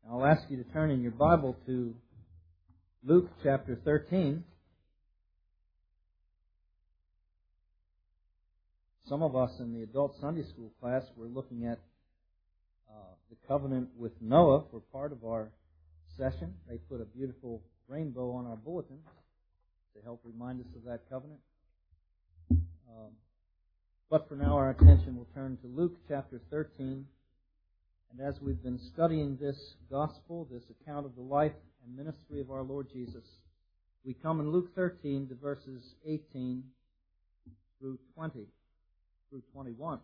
I'll ask you to turn in your Bible to Luke chapter 13. Some of us in the adult Sunday school class were looking at the covenant with Noah for part of our session. They put a beautiful rainbow on our bulletin to help remind us of that covenant. But for now, our attention will turn to Luke chapter 13. And as we've been studying this gospel, this account of the life and ministry of our Lord Jesus, we come in Luke 13 to verses 18 through 21.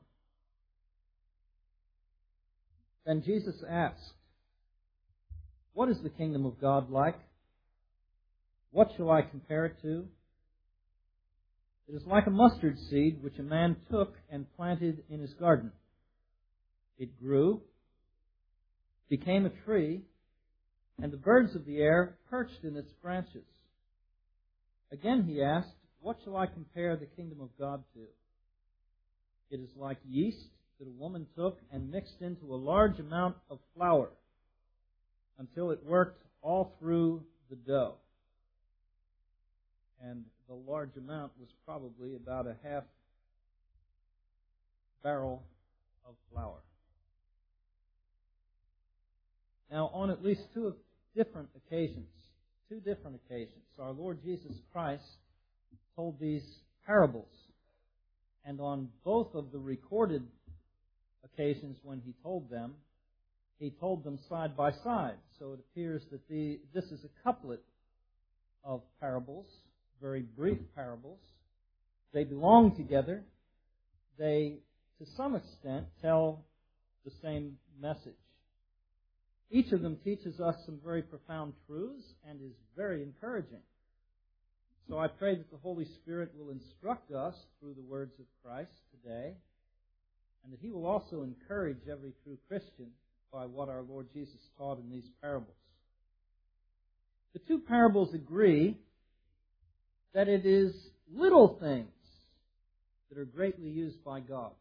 Then Jesus asked, "What is the kingdom of God like? What shall I compare it to? It is like a mustard seed which a man took and planted in his garden. It grew, became a tree, and the birds of the air perched in its branches." Again he asked, "What shall I compare the kingdom of God to? It is like yeast that a woman took and mixed into a large amount of flour until it worked all through the dough." And the large amount was probably about a half barrel of flour. Now, on at least two different occasions, our Lord Jesus Christ told these parables. And on both of the recorded occasions when he told them side by side. So it appears that this is a couplet of parables, very brief parables. They belong together. They, to some extent, tell the same message. Each of them teaches us some very profound truths and is very encouraging. So I pray that the Holy Spirit will instruct us through the words of Christ today, and that He will also encourage every true Christian by what our Lord Jesus taught in these parables. The two parables agree that it is little things that are greatly used by God.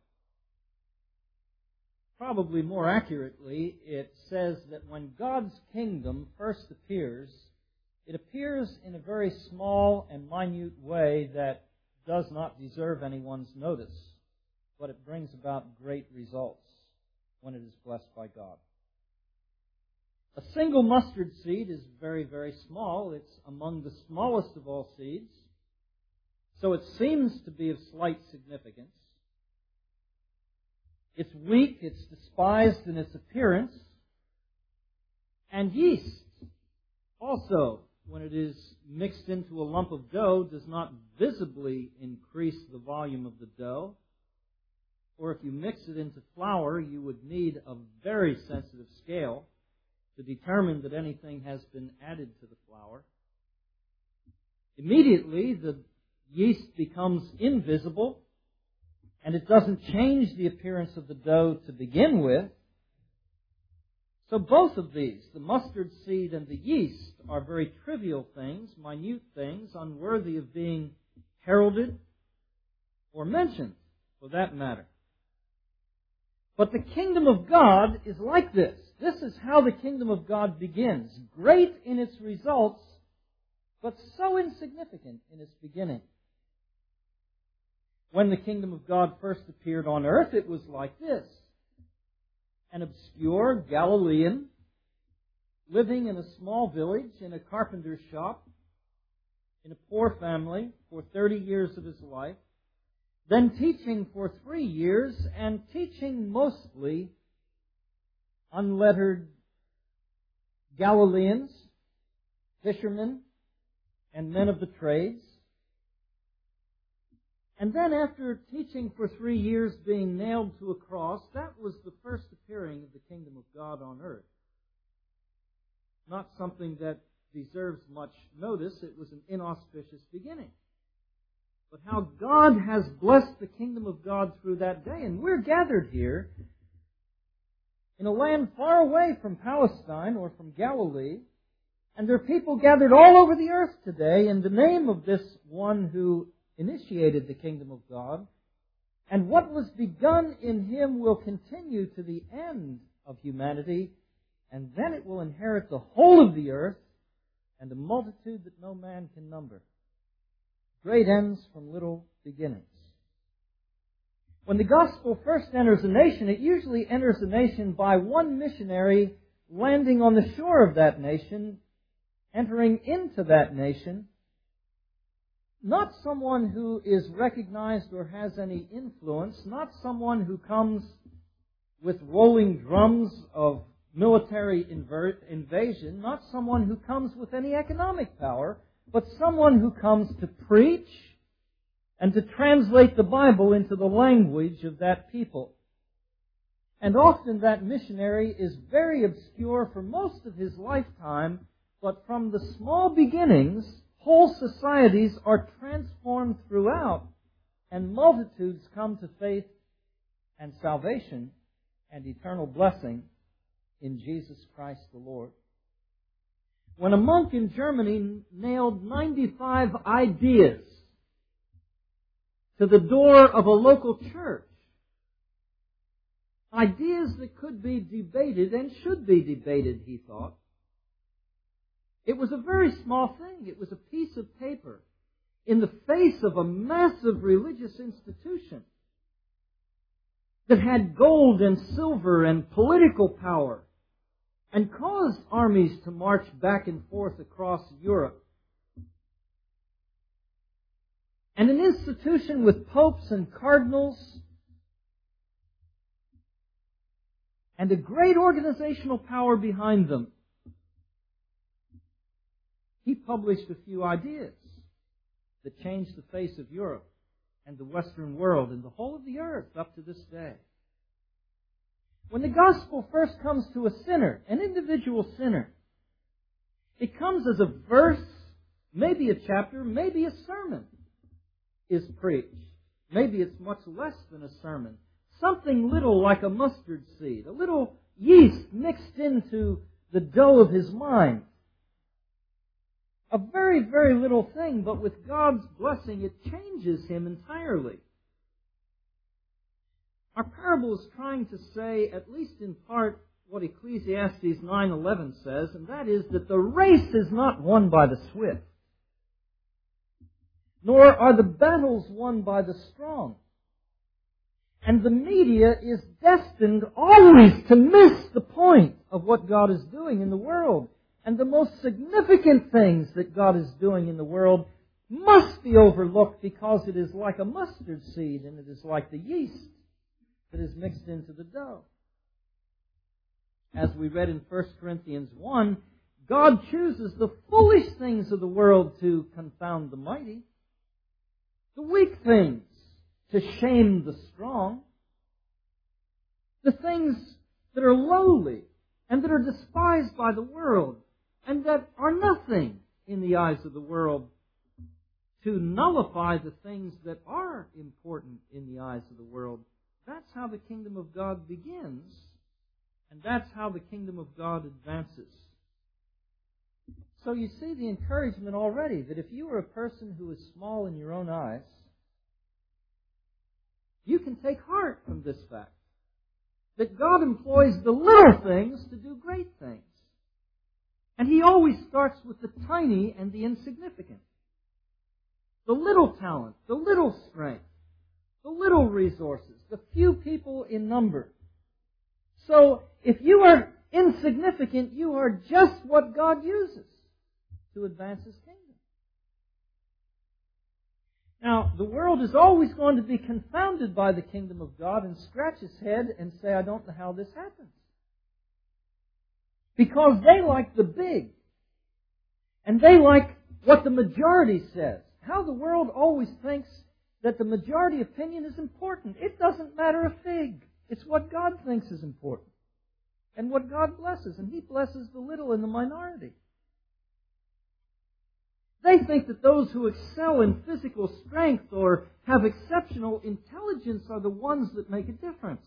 Probably more accurately, it says that when God's kingdom first appears, it appears in a very small and minute way that does not deserve anyone's notice, but it brings about great results when it is blessed by God. A single mustard seed is very, very small. It's among the smallest of all seeds, so it seems to be of slight significance. It's weak, it's despised in its appearance, and yeast also, when it is mixed into a lump of dough, does not visibly increase the volume of the dough. Or if you mix it into flour, you would need a very sensitive scale to determine that anything has been added to the flour. Immediately, the yeast becomes invisible, and it doesn't change the appearance of the dough to begin with. So both of these, the mustard seed and the yeast, are very trivial things, minute things, unworthy of being heralded or mentioned, for that matter. But the kingdom of God is like this. This is how the kingdom of God begins. Great in its results, but so insignificant in its beginning. When the kingdom of God first appeared on earth, it was like this. An obscure Galilean living in a small village in a carpenter's shop in a poor family for 30 years of his life, then teaching for 3 years and teaching mostly unlettered Galileans, fishermen, and men of the trades. And then after teaching for 3 years, being nailed to a cross, that was the first appearing of the kingdom of God on earth. Not something that deserves much notice. It was an inauspicious beginning. But how God has blessed the kingdom of God through that day. And we're gathered here in a land far away from Palestine or from Galilee. And there are people gathered all over the earth today in the name of this one who initiated the kingdom of God. And what was begun in Him will continue to the end of humanity and then it will inherit the whole of the earth and a multitude that no man can number. Great ends from little beginnings. When the gospel first enters a nation, it usually enters a nation by one missionary landing on the shore of that nation, entering into that nation, not someone who is recognized or has any influence, not someone who comes with rolling drums of military invasion, not someone who comes with any economic power, but someone who comes to preach and to translate the Bible into the language of that people. And often that missionary is very obscure for most of his lifetime, but from the small beginnings, whole societies are transformed throughout, and multitudes come to faith and salvation and eternal blessing in Jesus Christ the Lord. When a monk in Germany nailed 95 ideas to the door of a local church, ideas that could be debated and should be debated, he thought, it was a very small thing. It was a piece of paper in the face of a massive religious institution that had gold and silver and political power and caused armies to march back and forth across Europe. And an institution with popes and cardinals and a great organizational power behind them. He published a few ideas that changed the face of Europe and the Western world and the whole of the earth up to this day. When the gospel first comes to a sinner, an individual sinner, it comes as a verse, maybe a chapter, maybe a sermon is preached. Maybe it's much less than a sermon. Something little like a mustard seed, a little yeast mixed into the dough of his mind. A very, very little thing, but with God's blessing, it changes him entirely. Our parable is trying to say, at least in part, what Ecclesiastes 9:11 says, and that is that the race is not won by the swift, nor are the battles won by the strong. And the media is destined always to miss the point of what God is doing in the world. And the most significant things that God is doing in the world must be overlooked because it is like a mustard seed and it is like the yeast that is mixed into the dough. As we read in 1 Corinthians 1, God chooses the foolish things of the world to confound the mighty, the weak things to shame the strong, the things that are lowly and that are despised by the world and that are nothing in the eyes of the world to nullify the things that are important in the eyes of the world. That's how the kingdom of God begins, and that's how the kingdom of God advances. So you see the encouragement already that if you are a person who is small in your own eyes, you can take heart from this fact that God employs the little things to do great things. And He always starts with the tiny and the insignificant. The little talent, the little strength, the little resources, the few people in number. So if you are insignificant, you are just what God uses to advance His kingdom. Now, the world is always going to be confounded by the kingdom of God and scratch its head and say, I don't know how this happens. Because they like the big. And they like what the majority says. How the world always thinks that the majority opinion is important. It doesn't matter a fig. It's what God thinks is important. And what God blesses. And He blesses the little and the minority. They think that those who excel in physical strength or have exceptional intelligence are the ones that make a difference.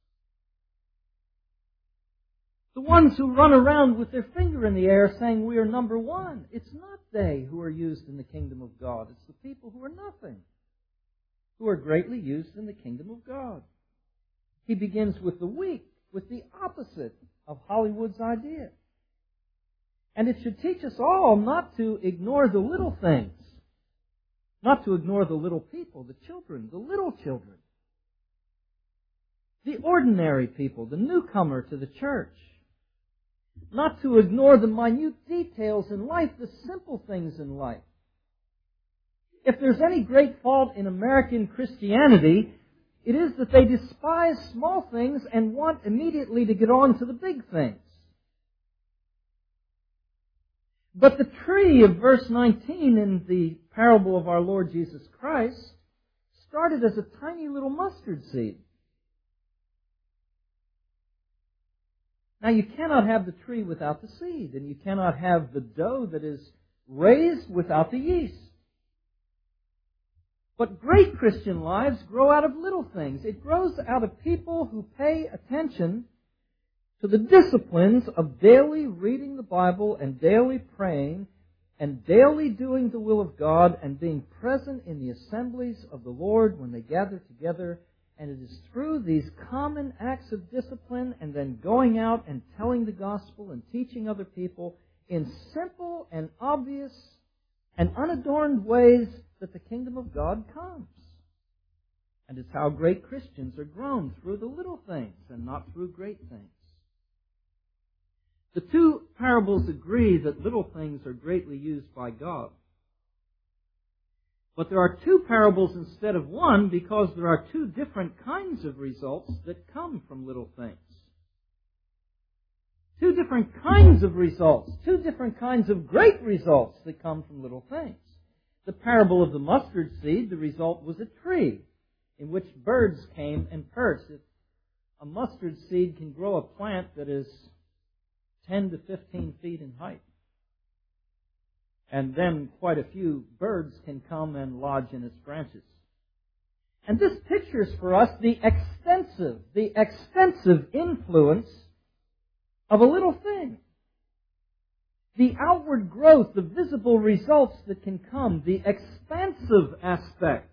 The ones who run around with their finger in the air saying we are number one. It's not they who are used in the kingdom of God. It's the people who are nothing who are greatly used in the kingdom of God. He begins with the weak, with the opposite of Hollywood's idea. And it should teach us all not to ignore the little things, not to ignore the little people, the children, the little children, the ordinary people, the newcomer to the church. Not to ignore the minute details in life, the simple things in life. If there's any great fault in American Christianity, it is that they despise small things and want immediately to get on to the big things. But the tree of verse 19 in the parable of our Lord Jesus Christ started as a tiny little mustard seed. Now, you cannot have the tree without the seed, and you cannot have the dough that is raised without the yeast. But great Christian lives grow out of little things. It grows out of people who pay attention to the disciplines of daily reading the Bible and daily praying and daily doing the will of God and being present in the assemblies of the Lord when they gather together. And it is through these common acts of discipline and then going out and telling the gospel and teaching other people in simple and obvious and unadorned ways that the kingdom of God comes. And it's how great Christians are grown, through the little things and not through great things. The two parables agree that little things are greatly used by God. But there are two parables instead of one because there are two different kinds of results that come from little things. Two different kinds of results, two different kinds of great results that come from little things. The parable of the mustard seed, the result was a tree in which birds came and perched. A mustard seed can grow a plant that is 10 to 15 feet in height. And then quite a few birds can come and lodge in its branches. And this pictures for us the extensive influence of a little thing. The outward growth, the visible results that can come, the expansive aspect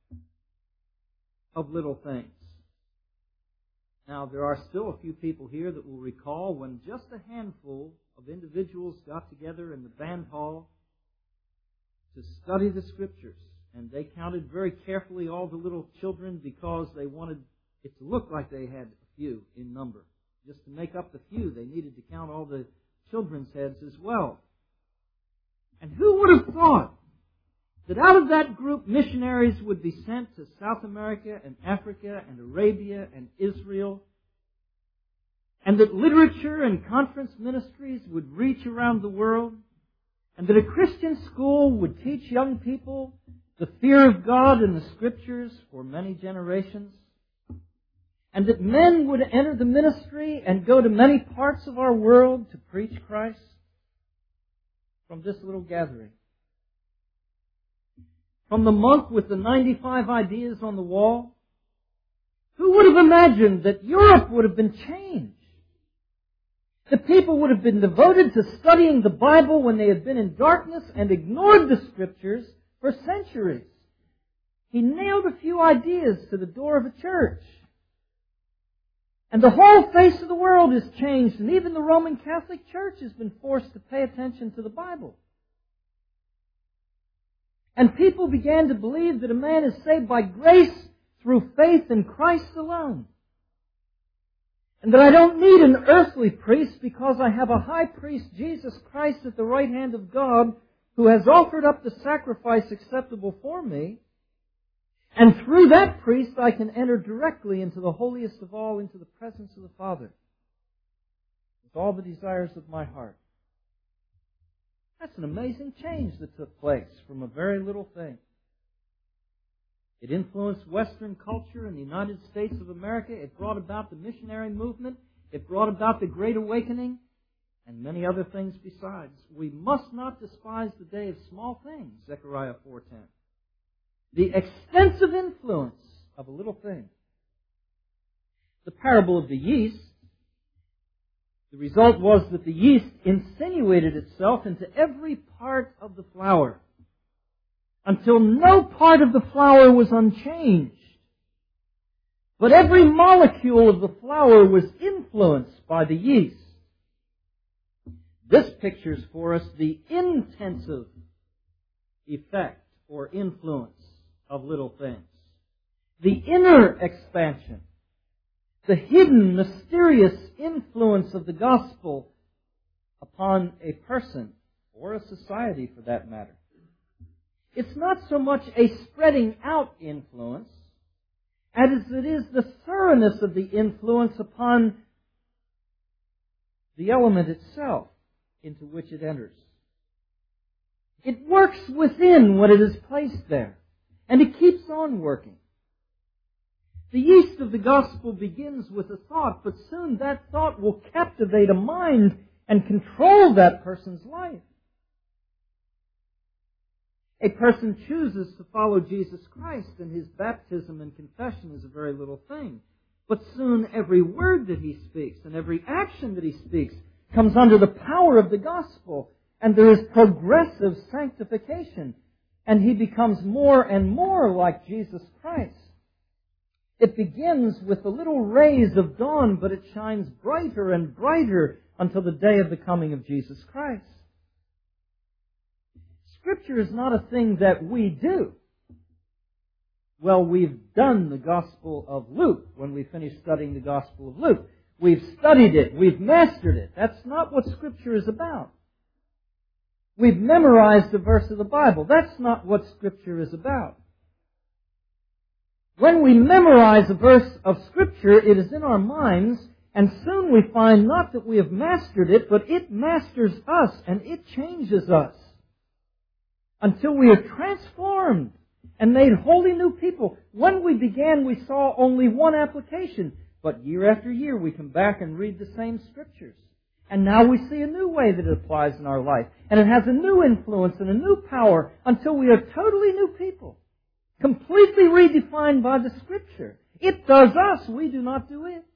of little things. Now, there are still a few people here that will recall when just a handful of individuals got together in the band hall to study the Scriptures. And they counted very carefully all the little children because they wanted it to look like they had a few in number. Just to make up the few, they needed to count all the children's heads as well. And who would have thought that out of that group missionaries would be sent to South America and Africa and Arabia and Israel, and that literature and conference ministries would reach around the world, and that a Christian school would teach young people the fear of God and the Scriptures for many generations, and that men would enter the ministry and go to many parts of our world to preach Christ from this little gathering. From the monk with the 95 ideas on the wall, who would have imagined that Europe would have been changed? The people would have been devoted to studying the Bible when they had been in darkness and ignored the Scriptures for centuries. He nailed a few ideas to the door of a church. And the whole face of the world is changed, and even the Roman Catholic Church has been forced to pay attention to the Bible. And people began to believe that a man is saved by grace through faith in Christ alone. And that I don't need an earthly priest because I have a high priest, Jesus Christ, at the right hand of God, who has offered up the sacrifice acceptable for me. And through that priest I can enter directly into the holiest of all, into the presence of the Father, with all the desires of my heart. That's an amazing change that took place from a very little thing. It influenced Western culture in the United States of America. It brought about the missionary movement. It brought about the Great Awakening and many other things besides. We must not despise the day of small things, Zechariah 4:10. The extensive influence of a little thing. The parable of the yeast. The result was that the yeast insinuated itself into every part of the flour until no part of the flour was unchanged. But every molecule of the flour was influenced by the yeast. This pictures for us the intensive effect or influence of little things. The inner expansion, the hidden, mysterious influence of the gospel upon a person or a society for that matter. It's not so much a spreading out influence as it is the thoroughness of the influence upon the element itself into which it enters. It works within what it has placed there, and it keeps on working. The yeast of the gospel begins with a thought, but soon that thought will captivate a mind and control that person's life. A person chooses to follow Jesus Christ, and his baptism and confession is a very little thing. But soon every word that he speaks and every action that he speaks comes under the power of the gospel, and there is progressive sanctification, and he becomes more and more like Jesus Christ. It begins with the little rays of dawn, but it shines brighter and brighter until the day of the coming of Jesus Christ. Scripture is not a thing that we do. Well, we've done the Gospel of Luke when we finished studying the Gospel of Luke. We've studied it. We've mastered it. That's not what Scripture is about. We've memorized a verse of the Bible. That's not what Scripture is about. When we memorize a verse of Scripture, it is in our minds, and soon we find not that we have mastered it, but it masters us, and it changes us, until we are transformed and made wholly new people. When we began, we saw only one application, but year after year we come back and read the same Scriptures. And now we see a new way that it applies in our life, and it has a new influence and a new power until we are totally new people. Completely redefined by the Scripture. It does us. We do not do it.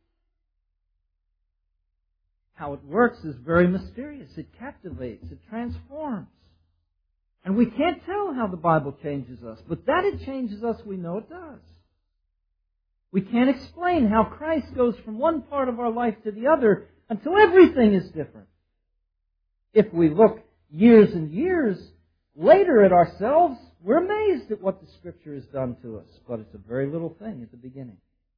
How it works is very mysterious. It captivates. It transforms. And we can't tell how the Bible changes us. But that it changes us, we know it does. We can't explain how Christ goes from one part of our life to the other until everything is different. If we look years and years later at ourselves, we're amazed at what the Scripture has done to us, but it's a very little thing at the beginning.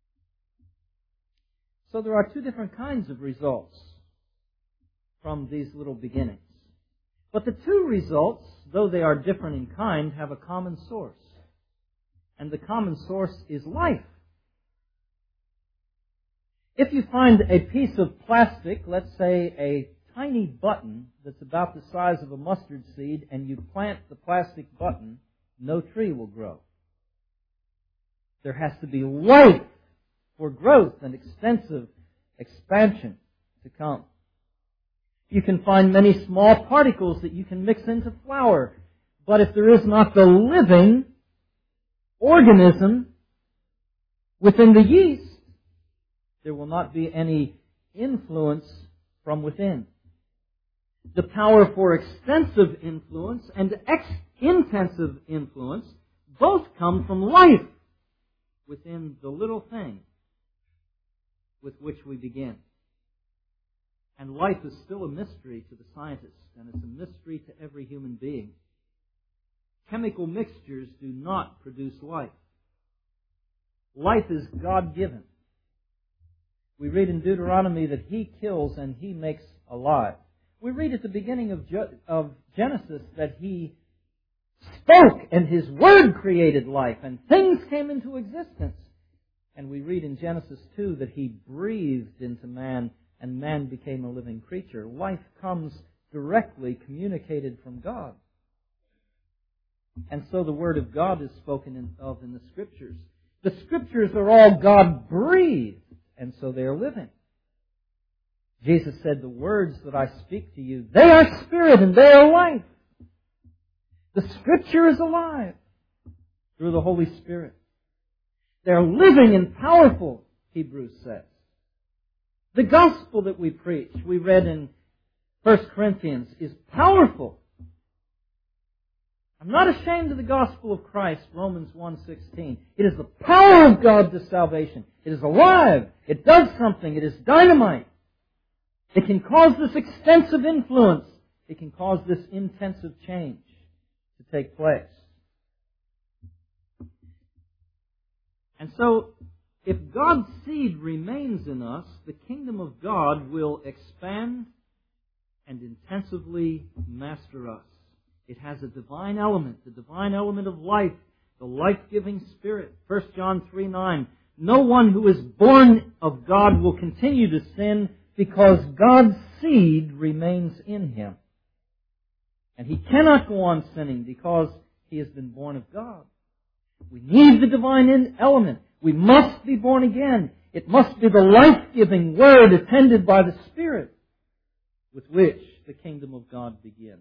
So there are two different kinds of results from these little beginnings. But the two results, though they are different in kind, have a common source. And the common source is life. If you find a piece of plastic, let's say a tiny button that's about the size of a mustard seed, and you plant the plastic button, no tree will grow. There has to be life for growth and extensive expansion to come. You can find many small particles that you can mix into flour, but if there is not the living organism within the yeast, there will not be any influence from within. The power for extensive influence and intensive influence both come from life within the little thing with which we begin. And life is still a mystery to the scientists, and it's a mystery to every human being. Chemical mixtures do not produce life. Life is God-given. We read in Deuteronomy that He kills and He makes alive. We read at the beginning of Genesis that He spoke and His Word created life and things came into existence. And we read in Genesis 2 that He breathed into man and man became a living creature. Life comes directly communicated from God. And so the Word of God is spoken of in the Scriptures. The Scriptures are all God-breathed, and so they are living. Jesus said, the words that I speak to you, they are spirit and they are life. The Scripture is alive through the Holy Spirit. They are living and powerful, Hebrews says. The gospel that we preach, we read in 1 Corinthians, is powerful. I'm not ashamed of the gospel of Christ, Romans 1:16. It is the power of God to salvation. It is alive. It does something. It is dynamite. It can cause this extensive influence. It can cause this intensive change to take place. And so, if God's seed remains in us, the kingdom of God will expand and intensively master us. It has a divine element, the divine element of life, the life-giving Spirit. 1 John 3:9. No one who is born of God will continue to sin because God's seed remains in him. And he cannot go on sinning because he has been born of God. We need the divine element. We must be born again. It must be the life-giving Word attended by the Spirit with which the kingdom of God begins.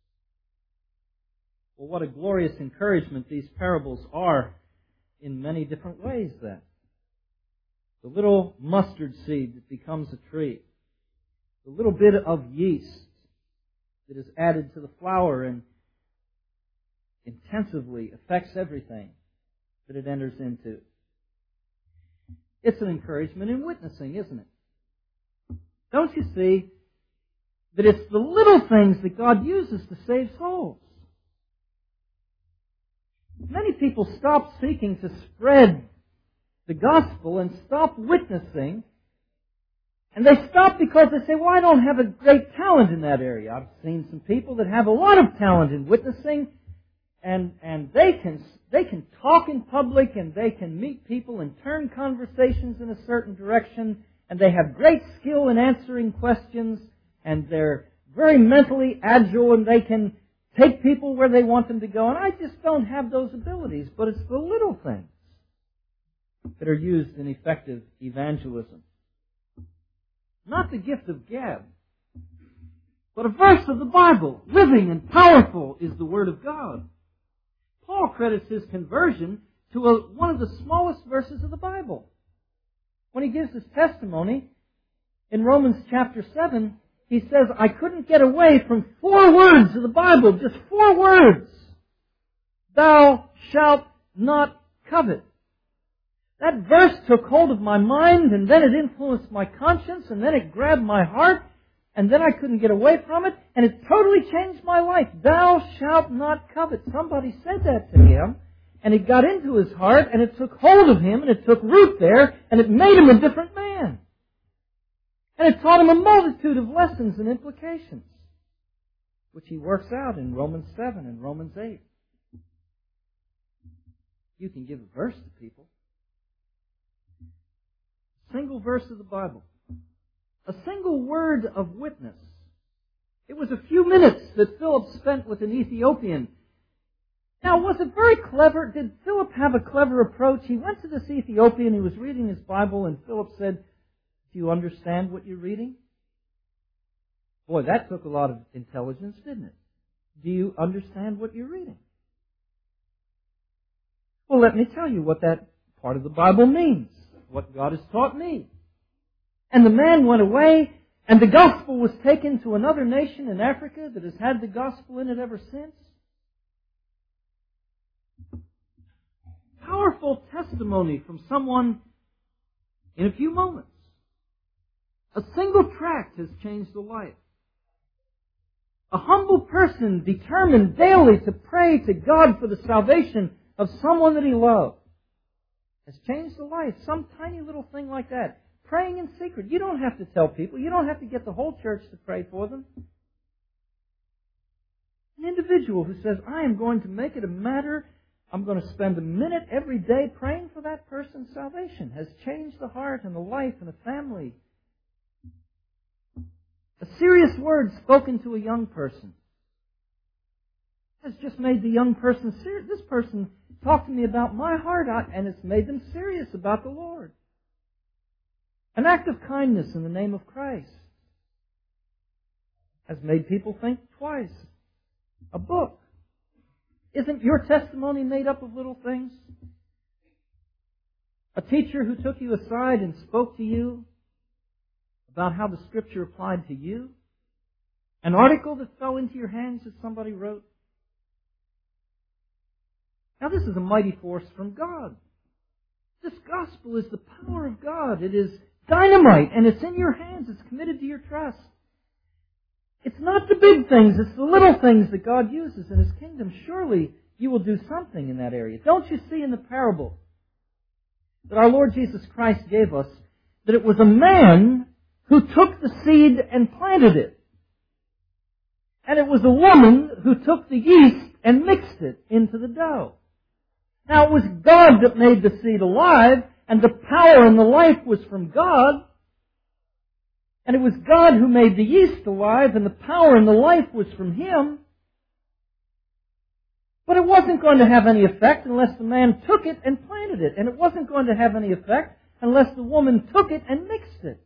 Well, what a glorious encouragement these parables are in many different ways then. The little mustard seed that becomes a tree. The little bit of yeast that is added to the flour and intensively affects everything that it enters into. It's an encouragement in witnessing, isn't it? Don't you see that it's the little things that God uses to save souls? Many people stop seeking to spread the gospel and stop witnessing. And they stop because they say, well, I don't have a great talent in that area. I've seen some people that have a lot of talent in witnessing, and they can talk in public, and they can meet people and turn conversations in a certain direction, and they have great skill in answering questions, and they're very mentally agile, and they can take people where they want them to go. And I just don't have those abilities, but it's the little things that are used in effective evangelism. Not the gift of gab, but a verse of the Bible, living and powerful, is the Word of God. Paul credits his conversion to one of the smallest verses of the Bible. When he gives his testimony in Romans chapter 7, he says, I couldn't get away from 4 words of the Bible, just 4 words. Thou shalt not covet. That verse took hold of my mind, and then it influenced my conscience, and then it grabbed my heart, and then I couldn't get away from it, and it totally changed my life. Thou shalt not covet. Somebody said that to him, and it got into his heart, and it took hold of him, and it took root there, and it made him a different man. And it taught him a multitude of lessons and implications, which he works out in Romans 7 and Romans 8. You can give a verse to people. A single verse of the Bible. A single word of witness. It was a few minutes that Philip spent with an Ethiopian. Now, was it very clever? Did Philip have a clever approach? He went to this Ethiopian, he was reading his Bible, and Philip said, do you understand what you're reading? Boy, that took a lot of intelligence, didn't it? Do you understand what you're reading? Well, let me tell you what that part of the Bible means, what God has taught me. And the man went away, and the gospel was taken to another nation in Africa that has had the gospel in it ever since. Powerful testimony from someone in a few moments. A single tract has changed a life. A humble person determined daily to pray to God for the salvation of someone that he loved has changed a life. Some tiny little thing like that. Praying in secret. You don't have to tell people. You don't have to get the whole church to pray for them. An individual who says, I am going to make it a matter, I'm going to spend a minute every day praying for that person's salvation, has changed the heart and the life and the family. A serious word spoken to a young person has just made the young person serious. This person talked to me about my heart, and it's made them serious about the Lord. An act of kindness in the name of Christ has made people think twice. A book. Isn't your testimony made up of little things? A teacher who took you aside and spoke to you about how the Scripture applied to you? An article that fell into your hands that somebody wrote? Now this is a mighty force from God. This gospel is the power of God. It is dynamite, and it's in your hands. It's committed to your trust. It's not the big things, it's the little things that God uses in His kingdom. Surely you will do something in that area. Don't you see in the parable that our Lord Jesus Christ gave us that it was a man who took the seed and planted it. And it was a woman who took the yeast and mixed it into the dough. Now it was God that made the seed alive, and the power and the life was from God. And it was God who made the yeast alive, and the power and the life was from Him. But it wasn't going to have any effect unless the man took it and planted it. And it wasn't going to have any effect unless the woman took it and mixed it.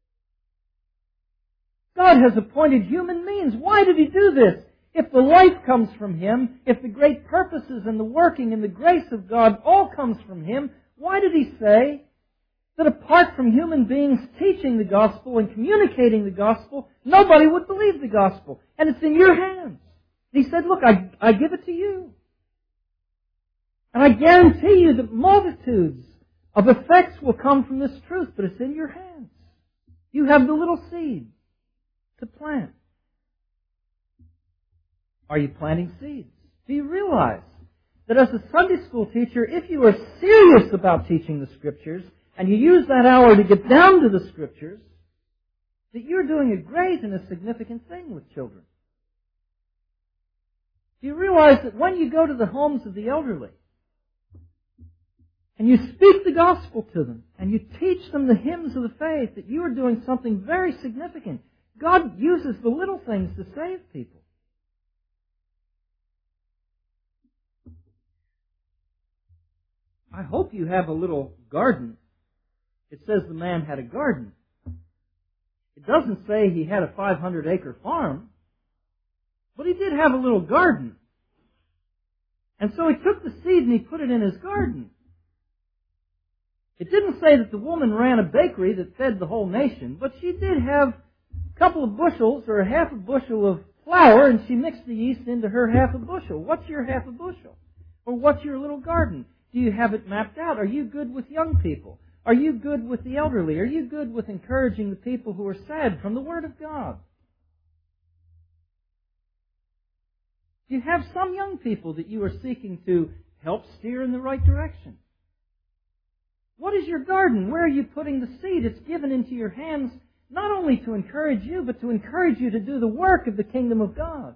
God has appointed human means. Why did He do this? If the life comes from Him, if the great purposes and the working and the grace of God all comes from Him, why did He say that apart from human beings teaching the gospel and communicating the gospel, nobody would believe the gospel? And it's in your hands. He said, look, I give it to you. And I guarantee you that multitudes of effects will come from this truth, but it's in your hands. You have the little seed to plant. Are you planting seeds? Do you realize that as a Sunday school teacher, if you are serious about teaching the Scriptures, and you use that hour to get down to the Scriptures, that you're doing a great and a significant thing with children? Do you realize that when you go to the homes of the elderly, and you speak the gospel to them, and you teach them the hymns of the faith, that you are doing something very significant? God uses the little things to save people. I hope you have a little garden. It says the man had a garden. It doesn't say he had a 500-acre farm, but he did have a little garden. And so he took the seed and he put it in his garden. It didn't say that the woman ran a bakery that fed the whole nation, but she did have a couple of bushels or a half a bushel of flour, and she mixed the yeast into her half a bushel. What's your half a bushel? Or what's your little garden? Do you have it mapped out? Are you good with young people? Are you good with the elderly? Are you good with encouraging the people who are sad from the Word of God? Do you have some young people that you are seeking to help steer in the right direction? What is your garden? Where are you putting the seed? It's given into your hands not only to encourage you, but to encourage you to do the work of the kingdom of God.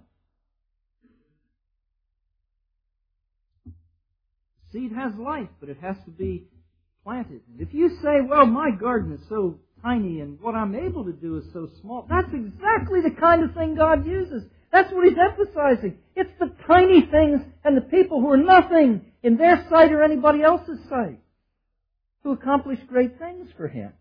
Seed has life, but it has to be planted. If you say, well, my garden is so tiny and what I'm able to do is so small, that's exactly the kind of thing God uses. That's what He's emphasizing. It's the tiny things and the people who are nothing in their sight or anybody else's sight who accomplish great things for Him.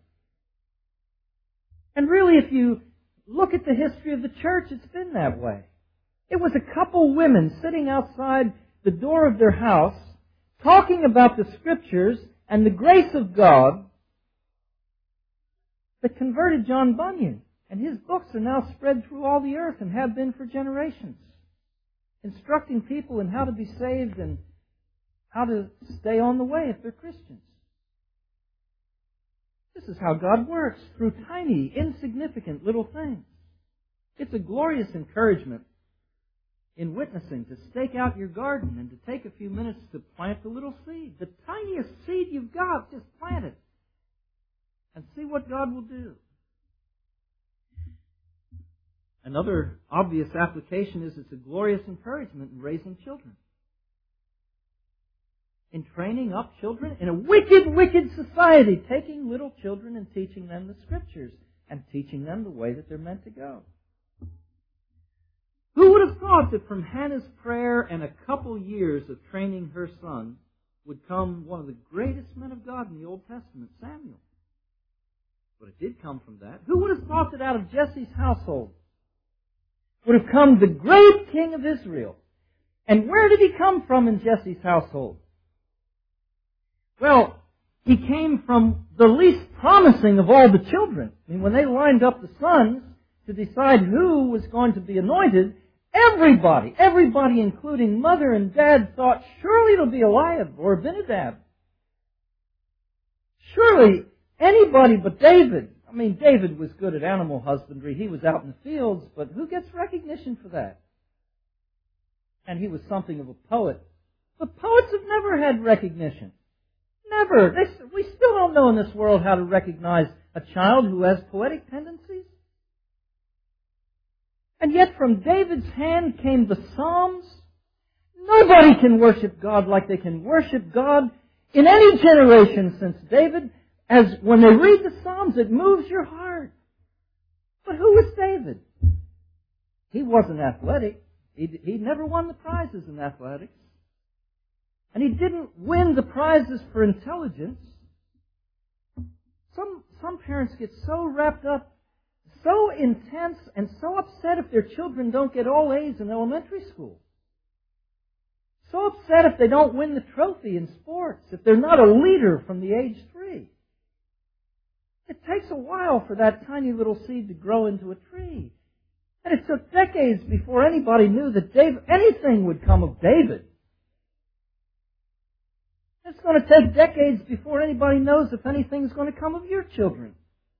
And really, if you look at the history of the church, it's been that way. It was a couple women sitting outside the door of their house talking about the Scriptures and the grace of God that converted John Bunyan. And his books are now spread through all the earth and have been for generations, instructing people in how to be saved and how to stay on the way if they're Christians. This is how God works, through tiny, insignificant little things. It's a glorious encouragement in witnessing to stake out your garden and to take a few minutes to plant the little seed. The tiniest seed you've got, just plant it and see what God will do. Another obvious application is it's a glorious encouragement in raising children. In training up children in a wicked, wicked society, taking little children and teaching them the Scriptures and teaching them the way that they're meant to go. Who would have thought that from Hannah's prayer and a couple years of training her son would come one of the greatest men of God in the Old Testament, Samuel? But it did come from that. Who would have thought that out of Jesse's household would have come the great king of Israel? And where did he come from in Jesse's household? Well, he came from the least promising of all the children. I mean, when they lined up the sons to decide who was going to be anointed, Everybody including mother and dad, thought surely it'll be Eliab or Abinadab. Surely anybody but David. I mean, David was good at animal husbandry. He was out in the fields, but who gets recognition for that? And he was something of a poet. But poets have never had recognition. Never. We still don't know in this world how to recognize a child who has poetic tendencies. And yet from David's hand came the Psalms. Nobody can worship God like they can worship God in any generation since David. As when they read the Psalms, it moves your heart. But who was David? He wasn't athletic. He never won the prizes in athletics. And he didn't win the prizes for intelligence. Some parents get so wrapped up, so intense, and so upset if their children don't get all A's in elementary school. So upset if they don't win the trophy in sports, if they're not a leader from the age 3. It takes a while for that tiny little seed to grow into a tree. And it took decades before anybody knew that anything would come of David. It's going to take decades before anybody knows if anything's going to come of your children.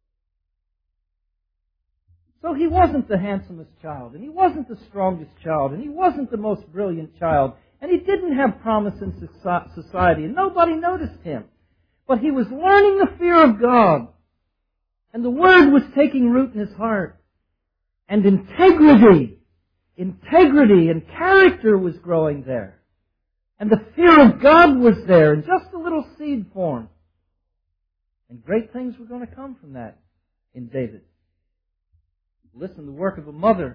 So he wasn't the handsomest child, and he wasn't the strongest child, and he wasn't the most brilliant child, and he didn't have promise in society, and nobody noticed him. But he was learning the fear of God, and the Word was taking root in his heart. And integrity and character was growing there. And the fear of God was there in just a little seed form. And great things were going to come from that in David. Listen, the work of a mother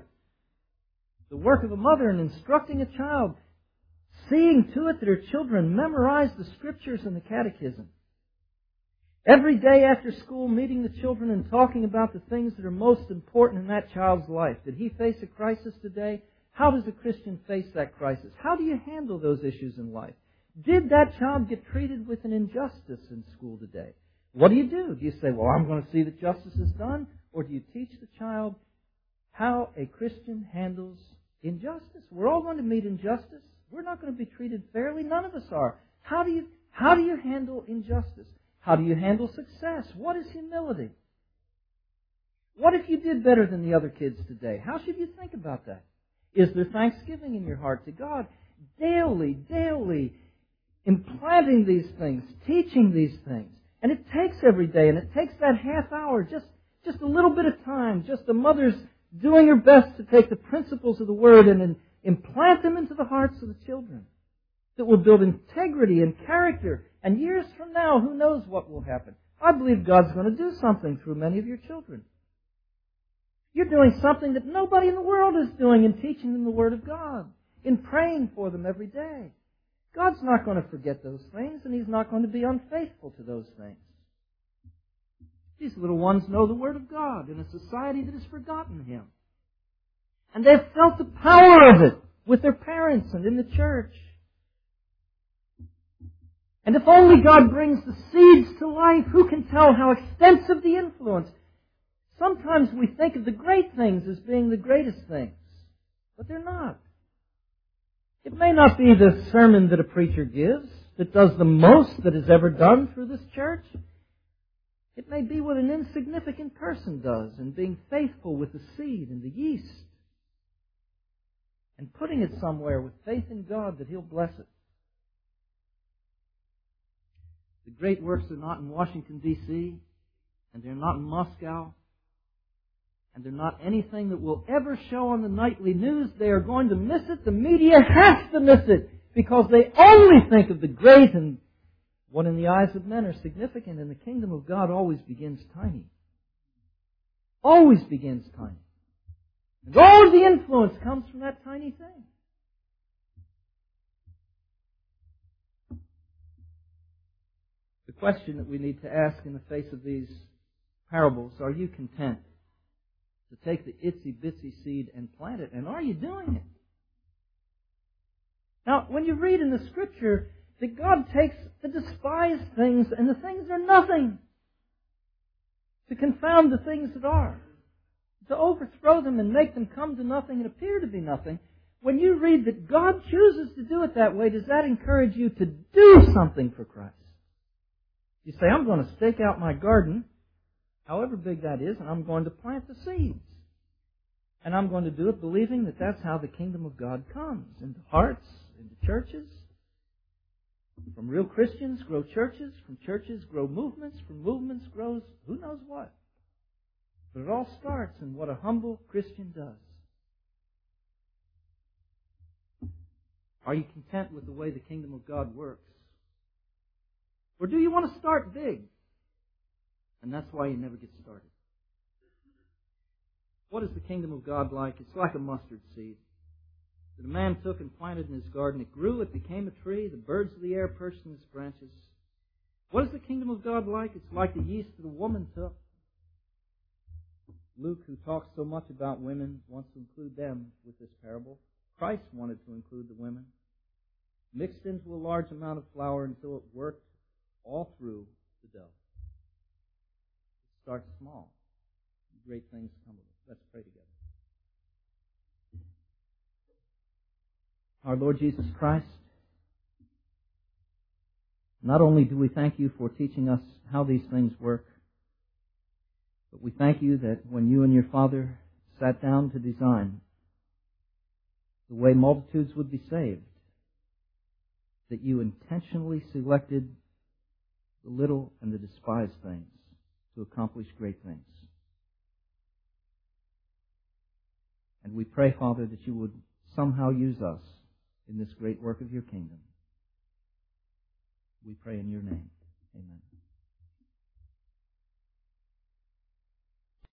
in instructing a child, seeing to it that her children memorize the Scriptures and the Catechism. Every day after school, meeting the children and talking about the things that are most important in that child's life. Did he face a crisis today? How does a Christian face that crisis? How do you handle those issues in life? Did that child get treated with an injustice in school today? What do? Do you say, well, I'm going to see that justice is done? Or do you teach the child how a Christian handles injustice? We're all going to meet injustice. We're not going to be treated fairly. None of us are. How do you handle injustice? How do you handle success? What is humility? What if you did better than the other kids today? How should you think about that? Is there thanksgiving in your heart to God? Daily implanting these things, teaching these things. And it takes every day, and it takes that half hour, just a little bit of time, just the mother's doing her best to take the principles of the Word and implant them into the hearts of the children. That will build integrity and character. And years from now, who knows what will happen? I believe God's going to do something through many of your children. You're doing something that nobody in the world is doing in teaching them the Word of God, in praying for them every day. God's not going to forget those things, and He's not going to be unfaithful to those things. These little ones know the Word of God in a society that has forgotten Him. And they've felt the power of it with their parents and in the church. And if only God brings the seeds to life, who can tell how extensive the influence? Sometimes we think of the great things as being the greatest things, but they're not. It may not be the sermon that a preacher gives that does the most that is ever done through this church. It may be what an insignificant person does in being faithful with the seed and the yeast and putting it somewhere with faith in God that He'll bless it. The great works are not in Washington, D.C., and they're not in Moscow, and they're not anything that will ever show on the nightly news. They are going to miss it. The media has to miss it because they only think of the great, and what in the eyes of men are significant. And the kingdom of God always begins tiny. Always begins tiny. And all of the influence comes from that tiny thing. The question that we need to ask in the face of these parables, are you content to take the itsy-bitsy seed and plant it? And are you doing it? Now, when you read in the Scripture that God takes the despised things and the things that are nothing to confound the things that are. to overthrow them and make them come to nothing and appear to be nothing. When you read that God chooses to do it that way, does that encourage you to do something for Christ? You say, I'm going to stake out my garden, however big that is, and I'm going to plant the seeds. And I'm going to do it believing that that's how the kingdom of God comes, into hearts, into churches. From real Christians grow churches, from churches grow movements, from movements grows who knows what. But it all starts in what a humble Christian does. Are you content with the way the kingdom of God works? Or do you want to start big? And that's why you never get started. What is the kingdom of God like? It's like a mustard seed that a man took and planted in his garden. It grew, it became a tree. The birds of the air perched in its branches. What is the kingdom of God like? It's like the yeast that a woman took. Luke, who talks so much about women, wants to include them with this parable. Christ wanted to include the women. Mixed into a large amount of flour until it worked all through the dough. It starts small. Great things come of it. Let's pray together. Our Lord Jesus Christ, not only do we thank you for teaching us how these things work, but we thank you that when you and your Father sat down to design the way multitudes would be saved, that you intentionally selected the little and the despised things to accomplish great things. And we pray, Father, that you would somehow use us in this great work of your kingdom. We pray in your name. Amen.